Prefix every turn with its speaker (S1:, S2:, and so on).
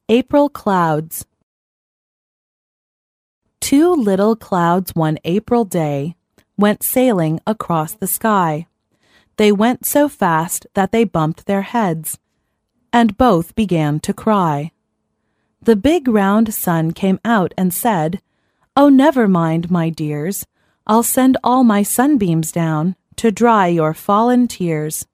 S1: April Clouds. Two little clouds one April day went sailing across the sky. They went so fast that they bumped their heads, and both began to cry. The big round sun came out and said, "Oh, never mind, my dears, I'll send all my sunbeams down to dry your fallen tears."